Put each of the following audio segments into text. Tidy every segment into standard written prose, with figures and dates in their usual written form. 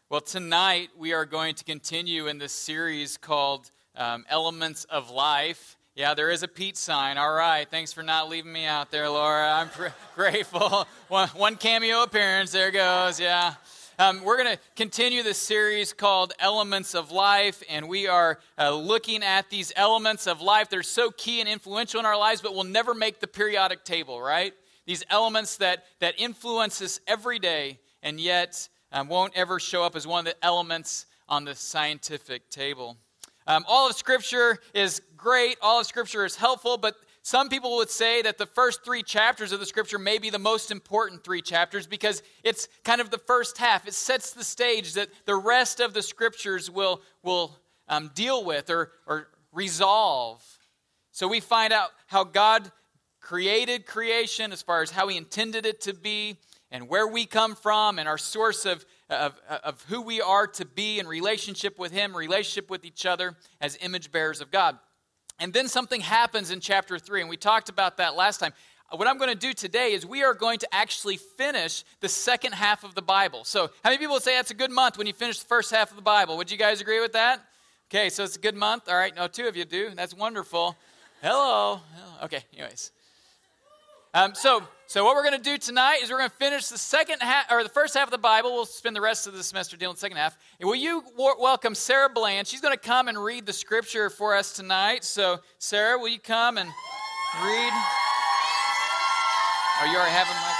Well, tonight we are going to continue in this series called Elements of Life. Yeah, there is a Pete sign. All right, thanks for not leaving me out there, Laura. I'm grateful. One cameo appearance, there goes, yeah. We're going to continue this series called Elements of Life, and we are looking at these elements of life that are so key and influential in our lives, but will never make the periodic table, right? These elements that influence us every day, and yet won't ever show up as one of the elements on the scientific table. All of Scripture is great, all of Scripture is helpful, but some people would say that the first 3 chapters of the Scripture may be the most important 3 chapters because it's kind of the first half. It sets the stage that the rest of the Scriptures will deal with or resolve. So we find out how God created creation as far as how He intended it to be, and where we come from, and our source of who we are to be in relationship with Him, relationship with each other as image bearers of God. And then something happens in chapter 3, and we talked about that last time. What I'm going to do today is we are going to actually finish the second half of the Bible. So how many people would say that's a good month when you finish the first half of the Bible? Would you guys agree with that? Okay, so it's a good month. All right, no, 2 of you do. That's wonderful. Hello. Okay, anyways. So what we're going to do tonight is we're going to finish the second half, or the first half of the Bible. We'll spend the rest of the semester dealing with the second half. And will you welcome Sarah Bland? She's going to come and read the Scripture for us tonight. So, Sarah, will you come and read? Oh, you already have them?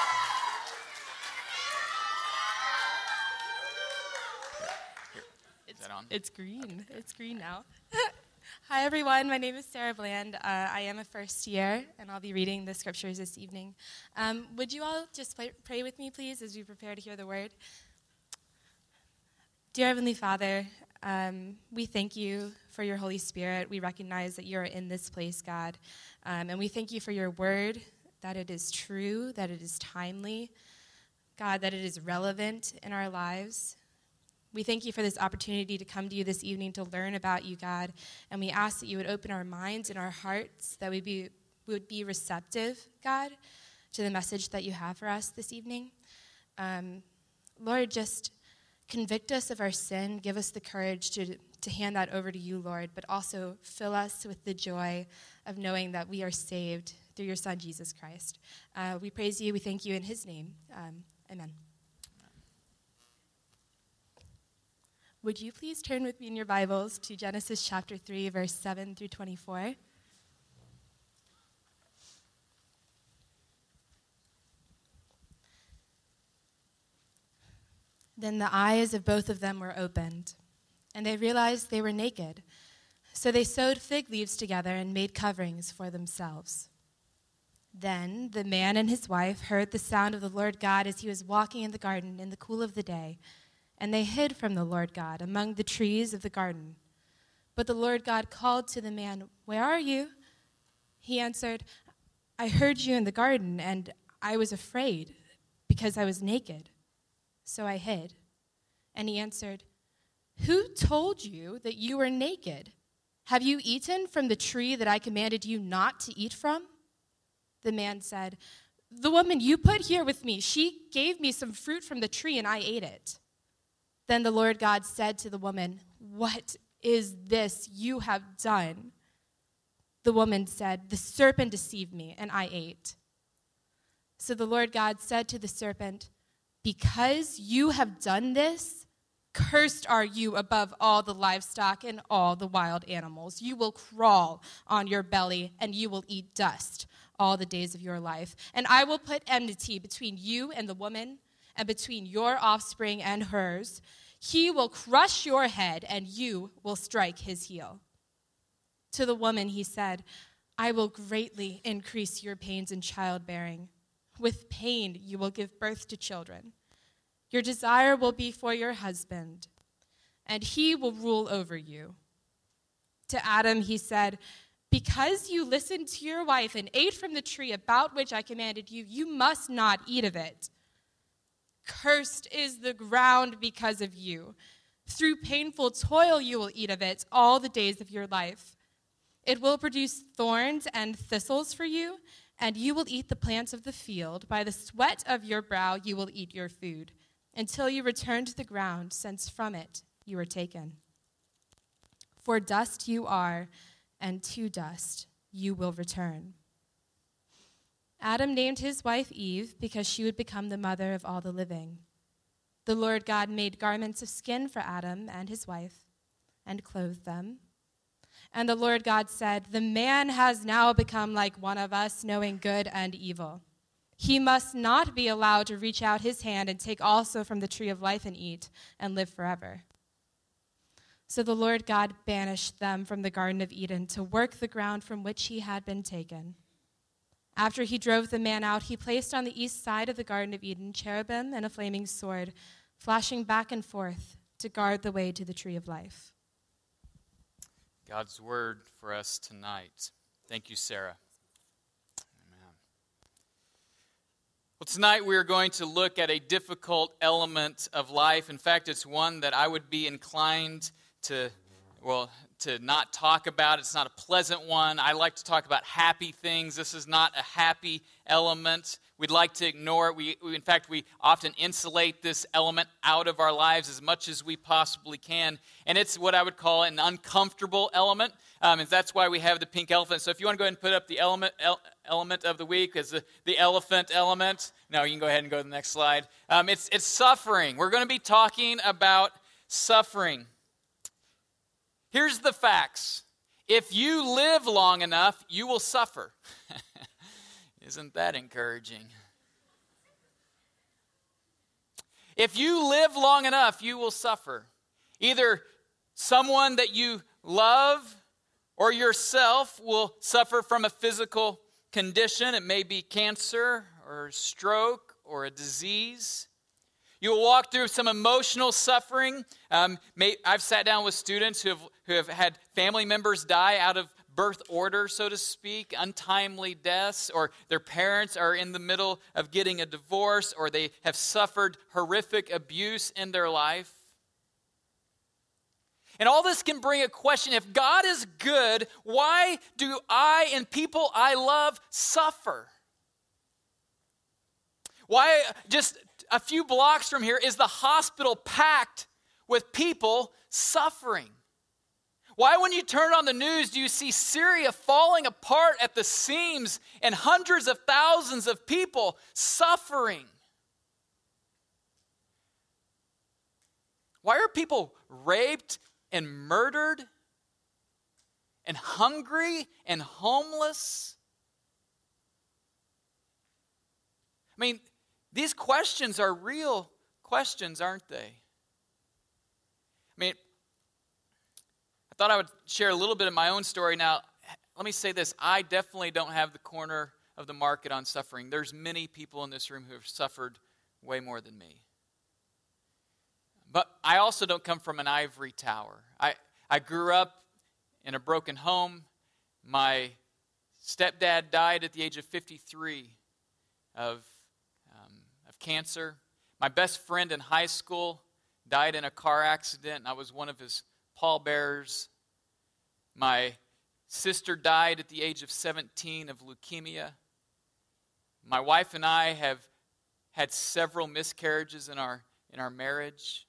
Okay. Is that on? It's green. Okay. It's green now. Hi, everyone. My name is Sarah Bland. I am a first year, and I'll be reading the Scriptures this evening. Would you all just pray with me, please, as we prepare to hear the Word? Dear Heavenly Father, we thank you for your Holy Spirit. We recognize that you are in this place, God. And we thank you for your Word, that it is true, that it is timely, God, that it is relevant in our lives. We thank you for this opportunity to come to you this evening to learn about you, God, and we ask that you would open our minds and our hearts, that we would be receptive, God, to the message that you have for us this evening. Lord, just convict us of our sin, give us the courage to hand that over to you, Lord, but also fill us with the joy of knowing that we are saved through your Son, Jesus Christ. We praise you, we thank you in his name. Amen. Would you please turn with me in your Bibles to Genesis chapter 3, verse 7 through 24? Then the eyes of both of them were opened, and they realized they were naked. So they sewed fig leaves together and made coverings for themselves. Then the man and his wife heard the sound of the Lord God as he was walking in the garden in the cool of the day. And they hid from the Lord God among the trees of the garden. But the Lord God called to the man, "Where are you?" He answered, "I heard you in the garden, and I was afraid because I was naked. So I hid." And he answered, "Who told you that you were naked? Have you eaten from the tree that I commanded you not to eat from?" The man said, "The woman you put here with me, she gave me some fruit from the tree, and I ate it." Then the Lord God said to the woman, "What is this you have done?" The woman said, "The serpent deceived me, and I ate." So the Lord God said to the serpent, "Because you have done this, cursed are you above all the livestock and all the wild animals. You will crawl on your belly, and you will eat dust all the days of your life. And I will put enmity between you and the woman, and between your offspring and hers. He will crush your head, and you will strike his heel." To the woman he said, "I will greatly increase your pains in childbearing. With pain you will give birth to children. Your desire will be for your husband, and he will rule over you." To Adam he said, "Because you listened to your wife and ate from the tree about which I commanded you, you must not eat of it. Cursed is the ground because of you. Through painful toil you will eat of it all the days of your life. It will produce thorns and thistles for you, and you will eat the plants of the field. By the sweat of your brow you will eat your food. until you return to the ground, since from it you were taken. For dust you are, and to dust you will return." Adam named his wife Eve because she would become the mother of all the living. The Lord God made garments of skin for Adam and his wife and clothed them. And the Lord God said, "The man has now become like one of us, knowing good and evil. He must not be allowed to reach out his hand and take also from the tree of life and eat and live forever." So the Lord God banished them from the Garden of Eden to work the ground from which he had been taken. After he drove the man out, he placed on the east side of the Garden of Eden cherubim and a flaming sword, flashing back and forth to guard the way to the tree of life. God's word for us tonight. Thank you, Sarah. Amen. Well, tonight we are going to look at a difficult element of life. In fact, it's one that I would be inclined to not talk about. It's not a pleasant one. I like to talk about happy things. This is not a happy element. We'd like to ignore it. In fact, we often insulate this element out of our lives as much as we possibly can. And it's what I would call an uncomfortable element. And that's why we have the pink elephant. So if you want to go ahead and put up the element of the week as the elephant element. No, you can go ahead and go to the next slide. It's suffering. We're going to be talking about suffering. Here's the facts. If you live long enough, you will suffer. Isn't that encouraging? If you live long enough, you will suffer. Either someone that you love or yourself will suffer from a physical condition. It may be cancer or stroke or a disease. You will walk through some emotional suffering. I've sat down with students who have had family members die out of birth order, so to speak, untimely deaths, or their parents are in the middle of getting a divorce, or they have suffered horrific abuse in their life. And all this can bring a question: if God is good, why do I and people I love suffer? Why just a few blocks from here is the hospital packed with people suffering? Why, when you turn on the news, do you see Syria falling apart at the seams and hundreds of thousands of people suffering? Why are people raped and murdered and hungry and homeless? I mean, these questions are real questions, aren't they? I mean, I thought I would share a little bit of my own story. Now, let me say this. I definitely don't have the corner of the market on suffering. There's many people in this room who have suffered way more than me. But I also don't come from an ivory tower. I grew up in a broken home. My stepdad died at the age of 53 of cancer. My best friend in high school died in a car accident, and I was one of his pallbearers. My sister died at the age of 17 of leukemia. My wife and I have had several miscarriages in our marriage.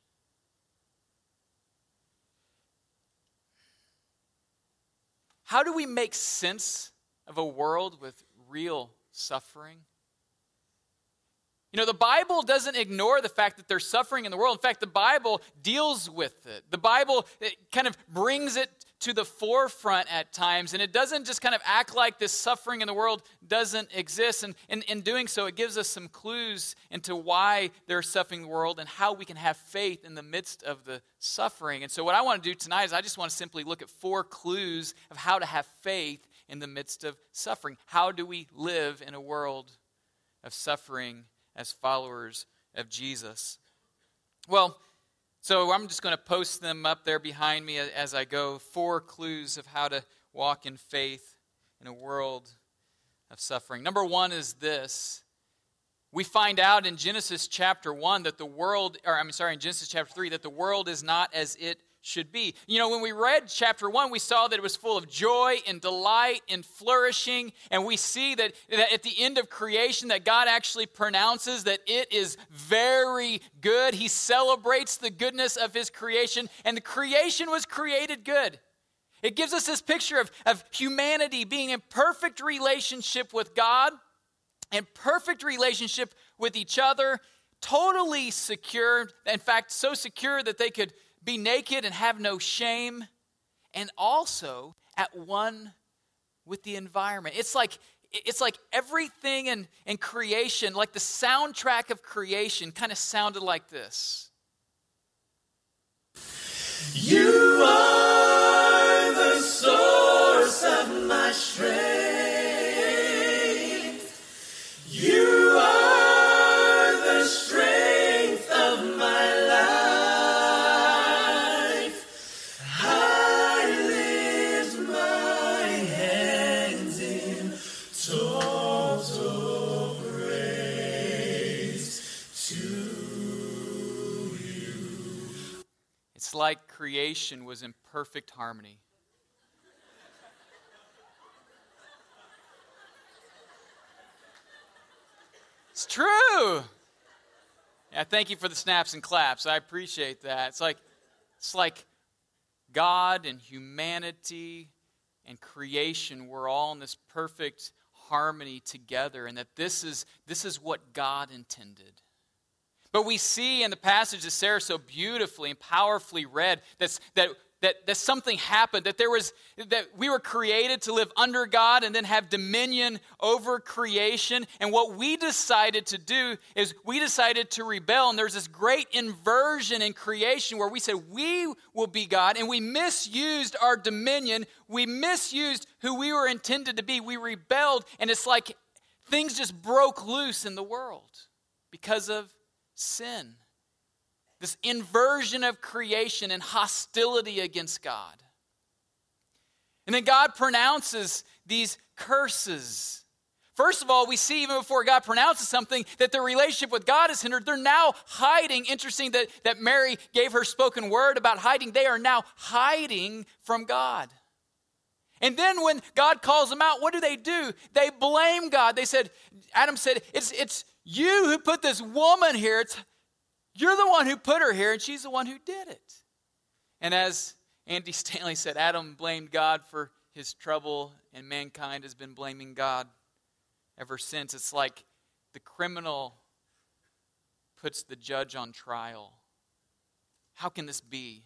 How do we make sense of a world with real suffering? You know, the Bible doesn't ignore the fact that there's suffering in the world. In fact, the Bible deals with it. The Bible kind of brings it to the forefront at times, and it doesn't just kind of act like this suffering in the world doesn't exist. And in doing so, it gives us some clues into why there's suffering in the world and how we can have faith in the midst of the suffering. And so what I want to do tonight is I just want to simply look at 4 clues of how to have faith in the midst of suffering. How do we live in a world of suffering as followers of Jesus? Well, so I'm just going to post them up there behind me as I go. 4 clues of how to walk in faith in a world of suffering. Number 1 is this. We find out in Genesis chapter 1 that in Genesis chapter 3 that the world is not as it should be. You know, when we read chapter 1, we saw that it was full of joy and delight and flourishing, and we see that at the end of creation that God actually pronounces that it is very good. He celebrates the goodness of his creation, and the creation was created good. It gives us this picture of humanity being in perfect relationship with God and perfect relationship with each other, totally secure, in fact, so secure that they could be naked and have no shame, and also at one with the environment. It's like everything in creation, like the soundtrack of creation, kind of sounded like this. You are the source of my strength. You are the strength of my life. I lift my hands in total praise to you. It's like creation was in perfect harmony. It's true. Yeah, thank you for the snaps and claps. I appreciate that. It's like God and humanity and creation were all in this perfect harmony together, and that this is what God intended. But we see in the passage that Sarah so beautifully and powerfully read that something happened, that we were created to live under God and then have dominion over creation. And what we decided to do is we decided to rebel. And there's this great inversion in creation where we said we will be God, and we misused our dominion. We misused who we were intended to be. We rebelled, and it's like things just broke loose in the world because of sin. This inversion of creation and hostility against God. And then God pronounces these curses. First of all, we see even before God pronounces something that their relationship with God is hindered. They're now hiding. Interesting that Mary gave her spoken word about hiding. They are now hiding from God. And then when God calls them out, what do? They blame God. Adam said, it's you who put this woman here. You're the one who put her here, and she's the one who did it. And as Andy Stanley said, Adam blamed God for his trouble, and mankind has been blaming God ever since. It's like the criminal puts the judge on trial. How can this be?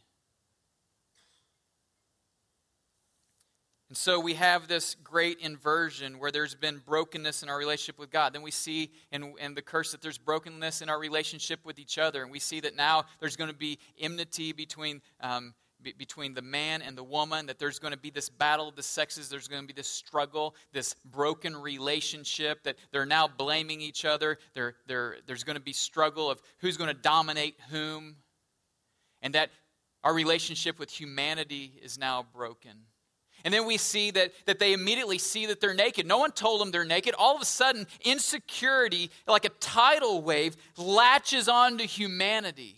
And so we have this great inversion where there's been brokenness in our relationship with God. Then we see in the curse that there's brokenness in our relationship with each other. And we see that now there's going to be enmity between the man and the woman, that there's going to be this battle of the sexes, there's going to be this struggle, this broken relationship, that they're now blaming each other. There's going to be struggle of who's going to dominate whom. And that our relationship with humanity is now broken. And then we see that they immediately see that they're naked. No one told them they're naked. All of a sudden, insecurity, like a tidal wave, latches onto humanity.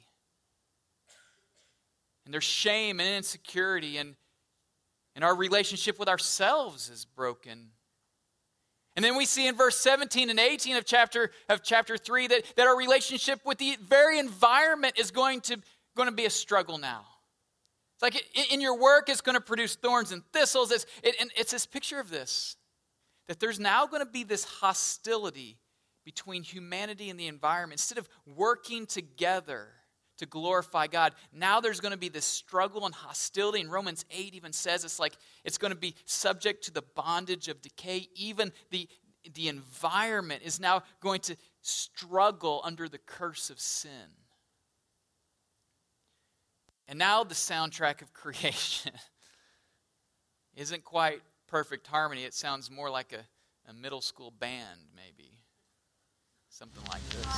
And there's shame and insecurity, and our relationship with ourselves is broken. And then we see in verse 17 and 18 of chapter 3 that our relationship with the very environment is going to be a struggle now. It's like in your work, it's going to produce thorns and thistles. It's this picture of this, that there's now going to be this hostility between humanity and the environment. Instead of working together to glorify God, now there's going to be this struggle and hostility. And Romans 8 even says it's going to be subject to the bondage of decay. Even the environment is now going to struggle under the curse of sin. And now the soundtrack of creation isn't quite perfect harmony. It sounds more like a middle school band, maybe. Something like this.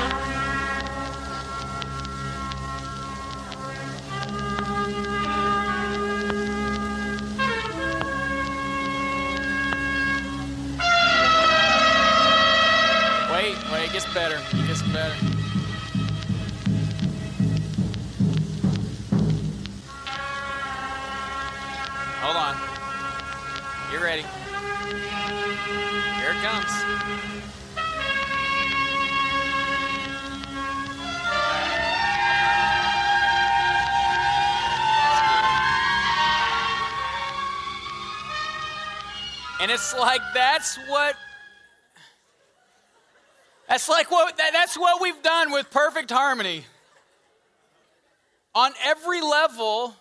Wait, it gets better. It gets better. Get ready. Here it comes. And it's like that's what we've done with Perfect Harmony. On every level,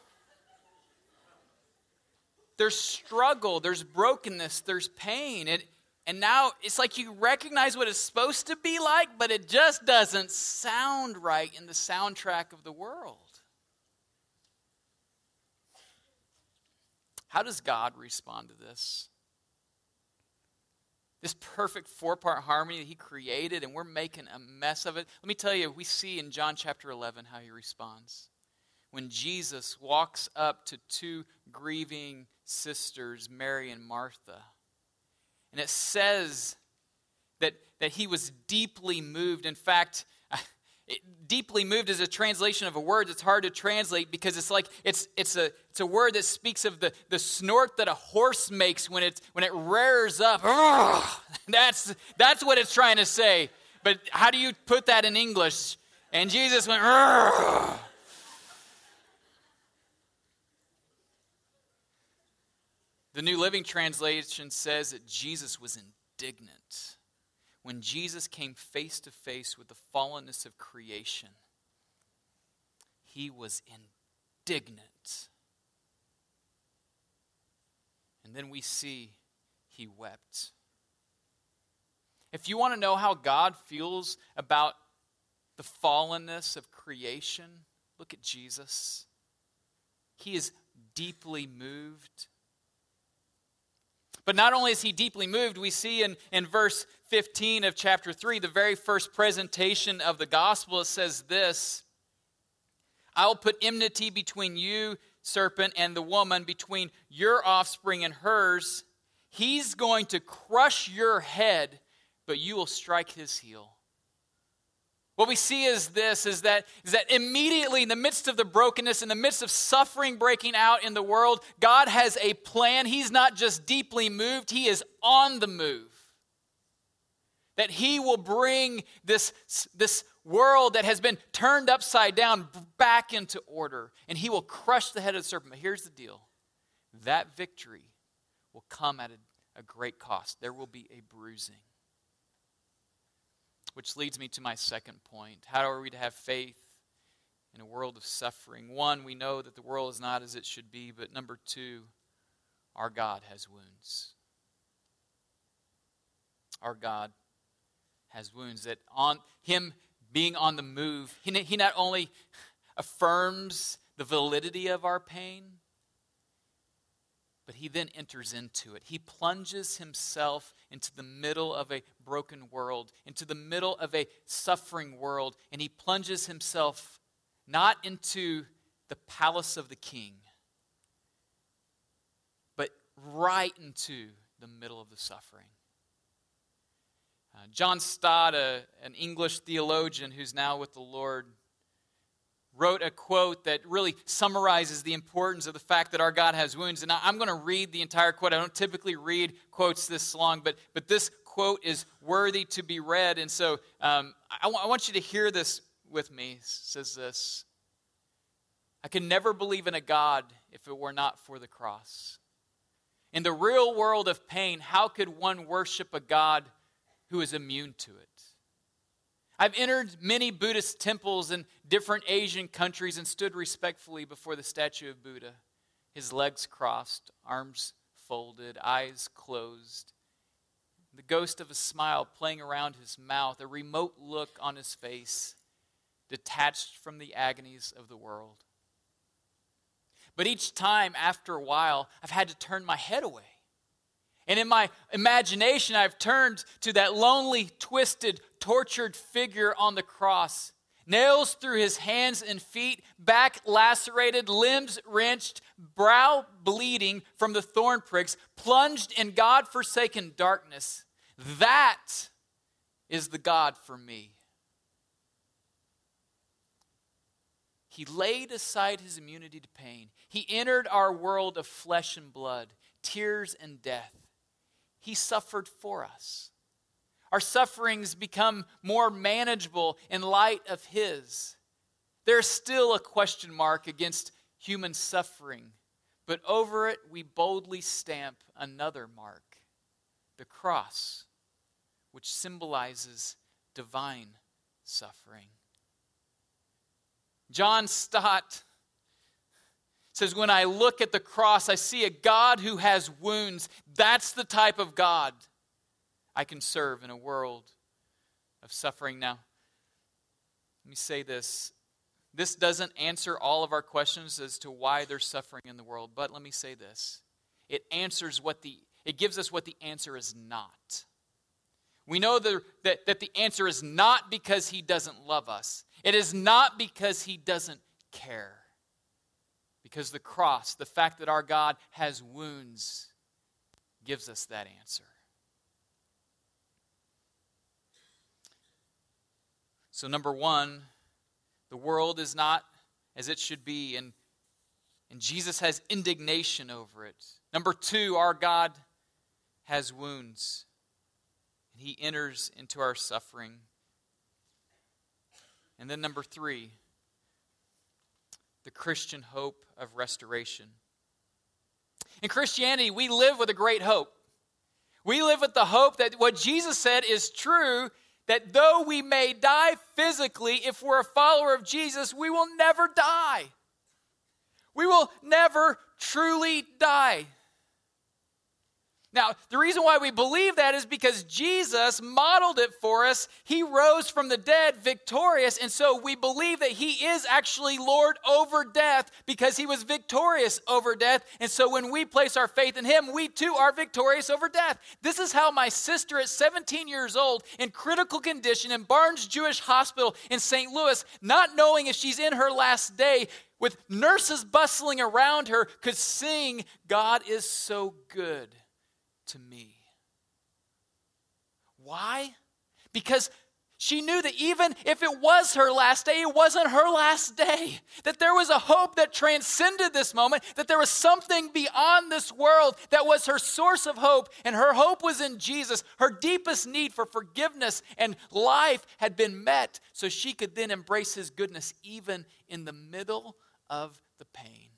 there's struggle, there's brokenness, there's pain. And now it's like you recognize what it's supposed to be like, but it just doesn't sound right in the soundtrack of the world. How does God respond to this? This perfect four-part harmony that he created, and we're making a mess of it. Let me tell you, we see in John chapter 11 how he responds. When Jesus walks up to two grieving sisters, Mary and Martha, and it says that he was deeply moved. In fact, deeply moved is a translation of a word that's hard to translate because it's a word that speaks of the snort that a horse makes when it rears up. That's what it's trying to say. But how do you put that in English? And Jesus went. The New Living Translation says that Jesus was indignant. When Jesus came face to face with the fallenness of creation, he was indignant. And then we see he wept. If you want to know how God feels about the fallenness of creation, look at Jesus. He is deeply moved. But not only is he deeply moved, we see in verse 15 of chapter 3, the very first presentation of the gospel, it says this: I will put enmity between you, serpent, and the woman, between your offspring and hers. He's going to crush your head, but you will strike his heel. What we see is that immediately in the midst of the brokenness, in the midst of suffering breaking out in the world, God has a plan. He's not just deeply moved, he is on the move. That he will bring this world that has been turned upside down back into order. And he will crush the head of the serpent. But here's the deal. That victory will come at a great cost. There will be a bruising. Which leads me to my second point. How are we to have faith in a world of suffering? One, we know that the world is not as it should be. But number two, our God has wounds. Our God has wounds. That on him being on the move, he not only affirms the validity of our pain, but he then enters into it. He plunges himself into the middle of a broken world, into the middle of a suffering world, and he plunges himself not into the palace of the king, but right into the middle of the suffering. John Stott, an English theologian who's now with the Lord, wrote a quote that really summarizes the importance of the fact that our God has wounds. And I'm going to read the entire quote. I don't typically read quotes this long, but this quote is worthy to be read. And so I want you to hear this with me. It says this: I can never believe in a God if it were not for the cross. In the real world of pain, how could one worship a God who is immune to it? I've entered many Buddhist temples in different Asian countries and stood respectfully before the statue of Buddha, his legs crossed, arms folded, eyes closed, the ghost of a smile playing around his mouth, a remote look on his face, detached from the agonies of the world. But each time, after a while, I've had to turn my head away. And in my imagination, I've turned to that lonely, twisted, tortured figure on the cross. Nails through his hands and feet, back lacerated, limbs wrenched, brow bleeding from the thorn pricks, plunged in God-forsaken darkness. That is the God for me. He laid aside his immunity to pain. He entered our world of flesh and blood, tears and death. He suffered for us. Our sufferings become more manageable in light of his. There's still a question mark against human suffering, but over it we boldly stamp another mark, the cross, which symbolizes divine suffering. John Stott says, when I look at the cross, I see a God who has wounds. That's the type of God I can serve in a world of suffering. Now, let me say this. This doesn't answer all of our questions as to why there's suffering in the world, but let me say this. It gives us what the answer is not. We know that the answer is not because he doesn't love us. It is not because he doesn't care. Because the cross, the fact that our God has wounds, gives us that answer. So number one, the world is not as it should be, and Jesus has indignation over it. Number two, our God has wounds, and he enters into our suffering. And then number three, the Christian hope of restoration. In Christianity, we live with a great hope. We live with the hope that what Jesus said is true, that though we may die physically, if we're a follower of Jesus, we will never die. We will never truly die. Now, the reason why we believe that is because Jesus modeled it for us. He rose from the dead victorious, and so we believe that he is actually Lord over death because he was victorious over death. And so when we place our faith in him, we too are victorious over death. This is how my sister at 17 years old, in critical condition in Barnes Jewish Hospital in St. Louis, not knowing if she's in her last day, with nurses bustling around her, could sing, "God is so good to me." Why? Because she knew that even if it was her last day, it wasn't her last day. That there was a hope that transcended this moment, that there was something beyond this world that was her source of hope, and her hope was in Jesus. Her deepest need for forgiveness and life had been met, so she could then embrace his goodness even in the middle of the pain.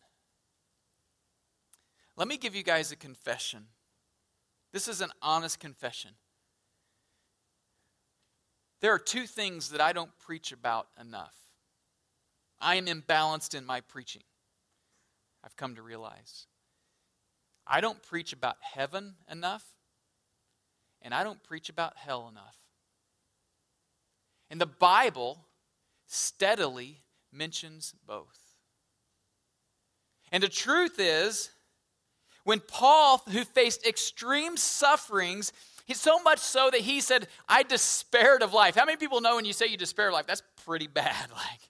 Let me give you guys a confession. This is an honest confession. There are two things that I don't preach about enough. I am imbalanced in my preaching, I've come to realize. I don't preach about heaven enough, and I don't preach about hell enough. And the Bible steadily mentions both. And the truth is, when Paul, who faced extreme sufferings, so much so that he said, I despaired of life. How many people know when you say you despair of life, that's pretty bad?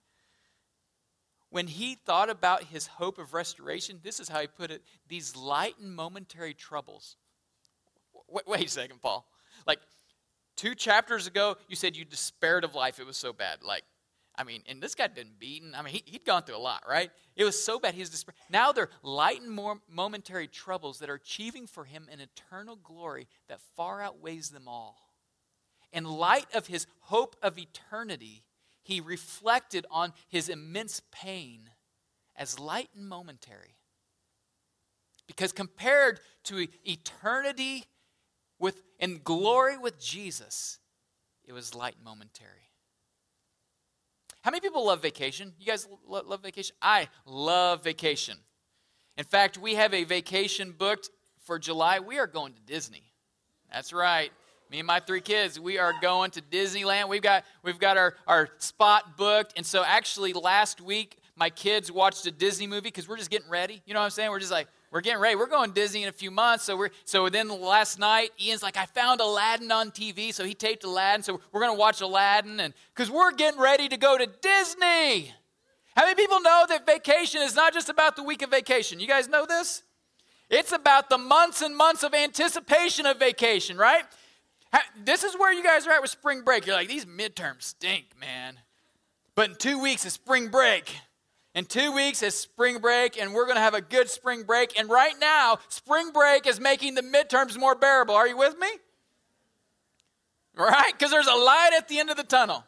When he thought about his hope of restoration, this is how he put it, these light and momentary troubles. Wait a second, Paul. 2 chapters ago, you said you despaired of life. It was so bad. And this guy had been beaten. He'd gone through a lot, right? It was so bad. He was despair. Now they're light and more momentary troubles that are achieving for him an eternal glory that far outweighs them all. In light of his hope of eternity, he reflected on his immense pain as light and momentary. Because compared to eternity and glory with Jesus, it was light and momentary. How many people love vacation? You guys love vacation? I love vacation. In fact, we have a vacation booked for July. We are going to Disney. That's right. Me and my 3 kids, we are going to Disneyland. We've got our spot booked. And so actually last week, my kids watched a Disney movie because we're just getting ready. You know what I'm saying? We're just we're getting ready. We're going to Disney in a few months. So then last night, Ian's I found Aladdin on TV. So he taped Aladdin. So we're going to watch Aladdin because we're getting ready to go to Disney. How many people know that vacation is not just about the week of vacation? You guys know this? It's about the months and months of anticipation of vacation, right? This is where you guys are at with spring break. You're these midterms stink, man. But in 2 weeks is spring break. In 2 weeks is spring break, and we're going to have a good spring break. And right now, spring break is making the midterms more bearable. Are you with me? Right? Because there's a light at the end of the tunnel.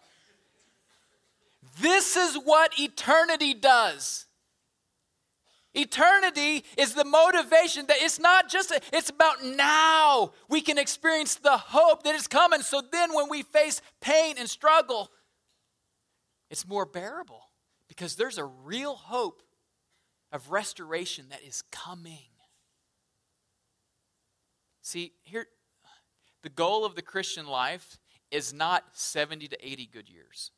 This is what eternity does. Eternity is the motivation that it's not just, it's about now. We can experience the hope that is coming. So then when we face pain and struggle, it's more bearable. Because there's a real hope of restoration that is coming. See, here, the goal of the Christian life is not 70 to 80 good years.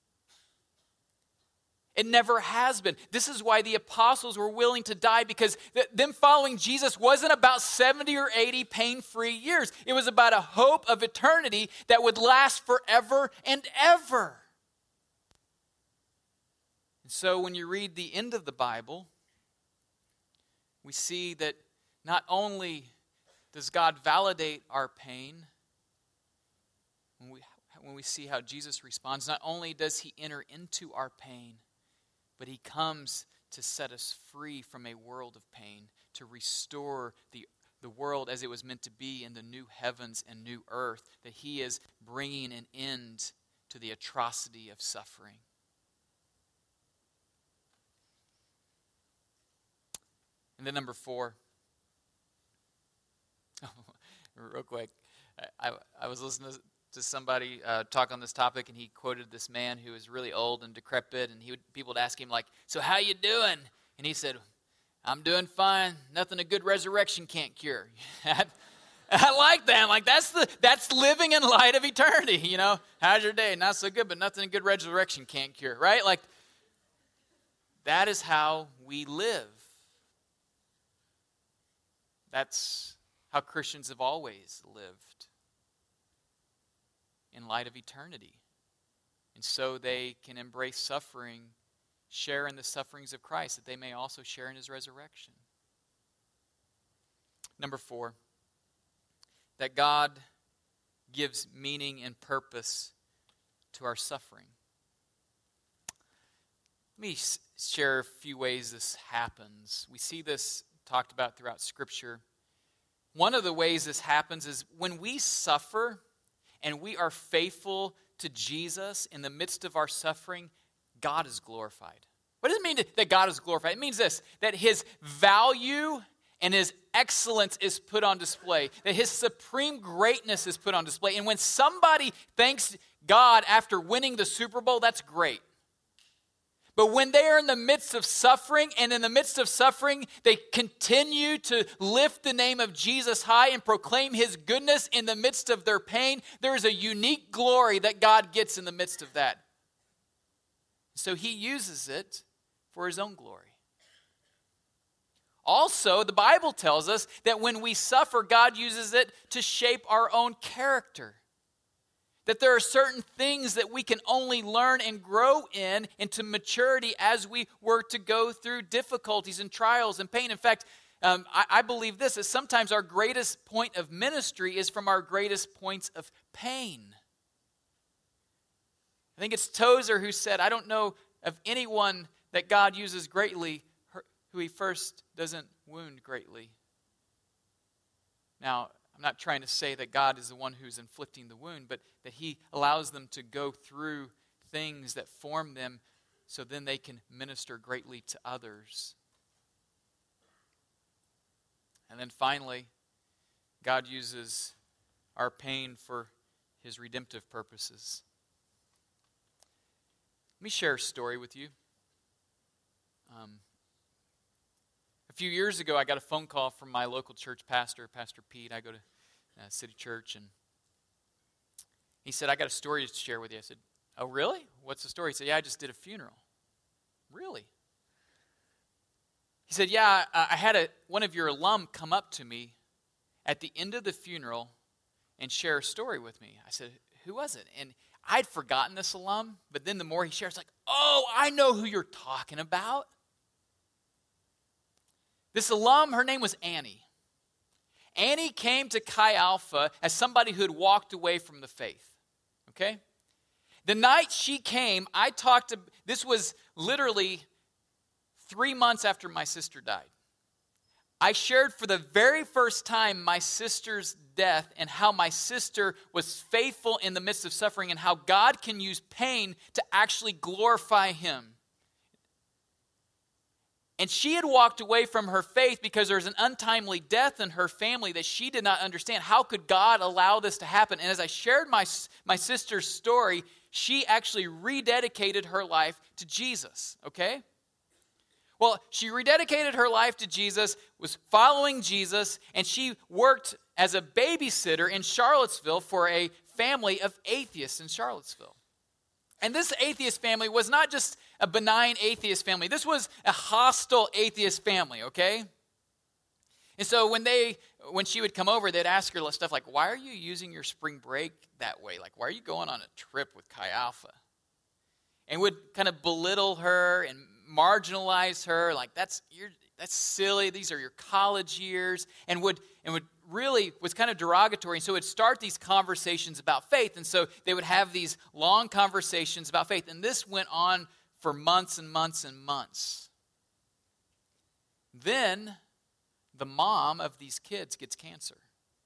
It never has been. This is why the apostles were willing to die, because them following Jesus wasn't about 70 or 80 pain-free years. It was about a hope of eternity that would last forever and ever. And so when you read the end of the Bible, we see that not only does God validate our pain, when we see how Jesus responds, not only does he enter into our pain, but he comes to set us free from a world of pain, to restore the world as it was meant to be in the new heavens and new earth, that he is bringing an end to the atrocity of suffering. And then number 4, real quick, I was listening to somebody talk on this topic, and he quoted this man who was really old and decrepit, and people would ask him, like, so how you doing? And he said, I'm doing fine. Nothing a good resurrection can't cure. I like that. Like, that's living in light of eternity, you know. How's your day? Not so good, but nothing a good resurrection can't cure, right? Like, that is how we live. That's how Christians have always lived, in light of eternity. And so they can embrace suffering, share in the sufferings of Christ, that they may also share in his resurrection. Number 4, that God gives meaning and purpose to our suffering. Let me share a few ways this happens. We see this talked about throughout Scripture. One of the ways this happens is when we suffer and we are faithful to Jesus in the midst of our suffering, God is glorified. What does it mean that God is glorified? It means this, that his value and his excellence is put on display, that his supreme greatness is put on display. And when somebody thanks God after winning the Super Bowl, that's great. But when they are in the midst of suffering, and in the midst of suffering, they continue to lift the name of Jesus high and proclaim his goodness in the midst of their pain, there is a unique glory that God gets in the midst of that. So he uses it for his own glory. Also, the Bible tells us that when we suffer, God uses it to shape our own character. That there are certain things that we can only learn and grow into maturity as we work to go through difficulties and trials and pain. In fact, I believe this, that sometimes our greatest point of ministry is from our greatest points of pain. I think it's Tozer who said, I don't know of anyone that God uses greatly who he first doesn't wound greatly. Now, I'm not trying to say that God is the one who's inflicting the wound, but that he allows them to go through things that form them so then they can minister greatly to others. And then finally, God uses our pain for his redemptive purposes. Let me share a story with you. A few years ago, I got a phone call from my local church pastor, Pastor Pete. I go to City Church, and he said, I got a story to share with you. I said, oh, really? What's the story? He said, yeah, I just did a funeral. Really? He said, yeah, I had one of your alum come up to me at the end of the funeral and share a story with me. I said, who was it? And I'd forgotten this alum, but then the more he shares, like, oh, I know who you're talking about. This alum, her name was Annie. Annie came to Chi Alpha as somebody who had walked away from the faith. Okay? The night she came, this was literally 3 months after my sister died, I shared for the very first time my sister's death and how my sister was faithful in the midst of suffering and how God can use pain to actually glorify Him. And she had walked away from her faith because there was an untimely death in her family that she did not understand. How could God allow this to happen? And as I shared my sister's story, she actually rededicated her life to Jesus, okay? Well, she rededicated her life to Jesus, was following Jesus, and she worked as a babysitter in Charlottesville for a family of atheists in Charlottesville. And this atheist family was not just a benign atheist family. This was a hostile atheist family, okay? And so when she would come over, they'd ask her stuff like, why are you using your spring break that way? Like, why are you going on a trip with Chi Alpha? And would kind of belittle her and marginalize her, like that's silly. These are your college years, and would really was kind of derogatory. And so it would start these conversations about faith, and so they would have these long conversations about faith, and this went on for months and months and months. Then the mom of these kids gets cancer.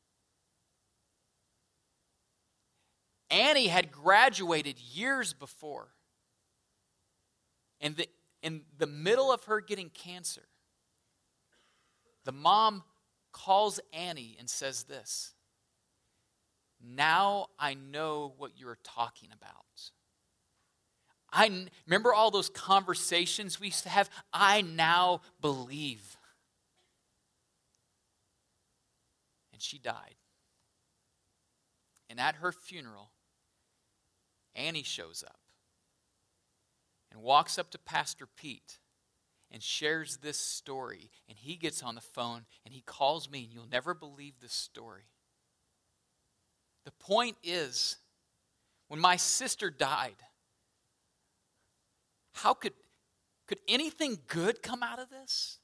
Annie had graduated years before. And in the middle of her getting cancer, the mom calls Annie and says this, now I know what you're talking about. I remember all those conversations we used to have. I now believe. And she died. And at her funeral, Annie shows up and walks up to Pastor Pete and shares this story. And he gets on the phone and he calls me, and you'll never believe this story. The point is, when my sister died, how could anything good come out of this?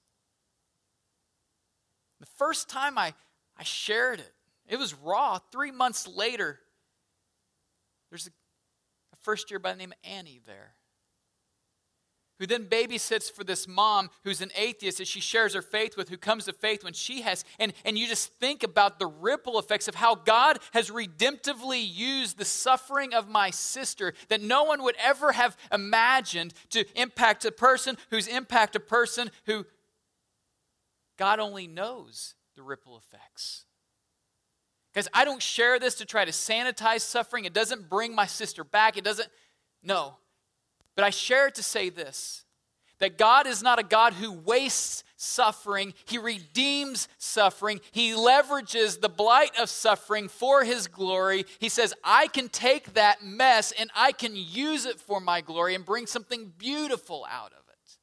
The first time I shared it, it was raw. 3 months later, there's a first year by the name of Annie there, who then babysits for this mom who's an atheist that she shares her faith with, who comes to faith when she has. And you just think about the ripple effects of how God has redemptively used the suffering of my sister that no one would ever have imagined to impact a person who's impact a person who God only knows the ripple effects. Guys, I don't share this to try to sanitize suffering. It doesn't bring my sister back. No. But I share it to say this, that God is not a God who wastes suffering. He redeems suffering. He leverages the blight of suffering for His glory. He says, I can take that mess and I can use it for my glory and bring something beautiful out of it.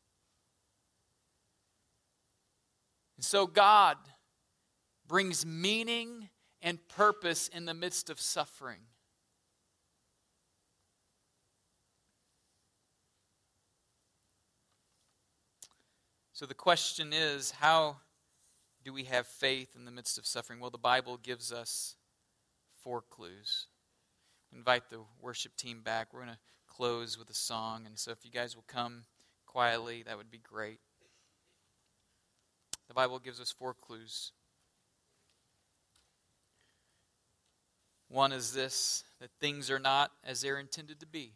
And so God brings meaning and purpose in the midst of suffering. So the question is, how do we have faith in the midst of suffering? Well, the Bible gives us 4 clues. Invite the worship team back. We're going to close with a song, and so if you guys will come quietly, that would be great. The Bible gives us 4 clues. One is this, that things are not as they're intended to be.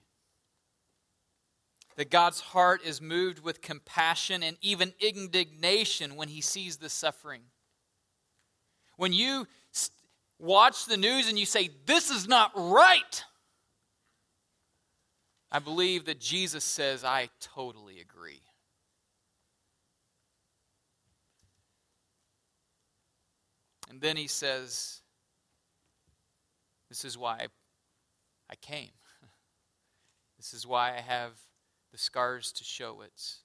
That God's heart is moved with compassion and even indignation when He sees the suffering. When you watch the news and you say, this is not right, I believe that Jesus says, I totally agree. And then He says, this is why I came. This is why I have the scars to show it.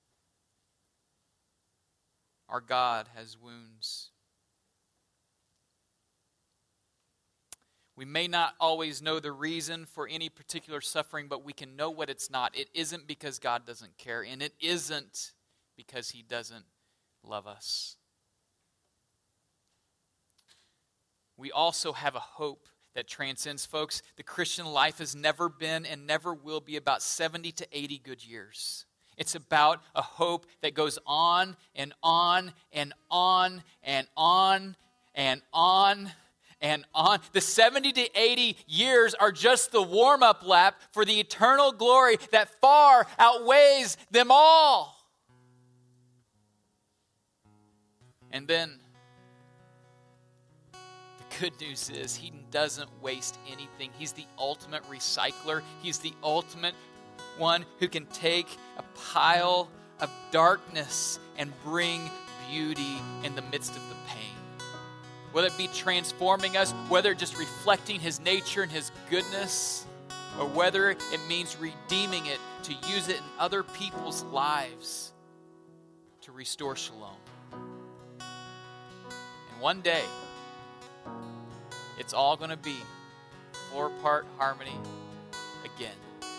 Our God has wounds. We may not always know the reason for any particular suffering, but we can know what it's not. It isn't because God doesn't care, and it isn't because He doesn't love us. We also have a hope that transcends, folks. The Christian life has never been and never will be about 70 to 80 good years. It's about a hope that goes on and on and on and on and on and on. The 70 to 80 years are just the warm-up lap for the eternal glory that far outweighs them all. And then, the good news is he doesn't waste anything. He's the ultimate recycler. He's the ultimate one who can take a pile of darkness and bring beauty in the midst of the pain. Whether it be transforming us, whether just reflecting his nature and his goodness, or whether it means redeeming it to use it in other people's lives to restore shalom. And one day, it's all going to be 4-part harmony again.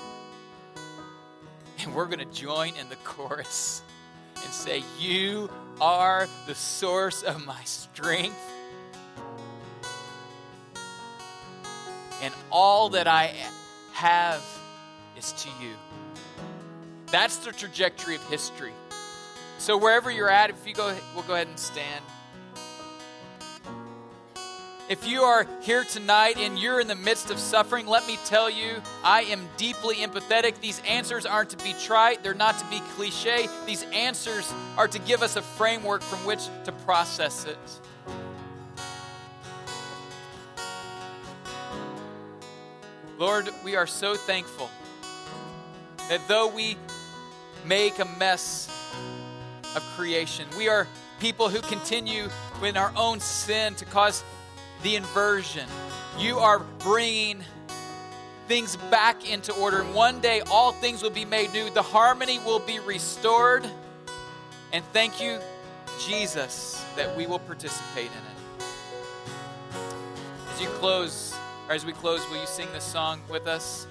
And we're going to join in the chorus and say, you are the source of my strength. And all that I have is to you. That's the trajectory of history. So wherever you're at, we'll go ahead and stand. If you are here tonight and you're in the midst of suffering, let me tell you, I am deeply empathetic. These answers aren't to be trite. They're not to be cliche. These answers are to give us a framework from which to process it. Lord, we are so thankful that though we make a mess of creation, we are people who continue in our own sin to cause the inversion. You are bringing things back into order. And one day, all things will be made new. The harmony will be restored. And thank you, Jesus, that we will participate in it. As we close, will you sing this song with us?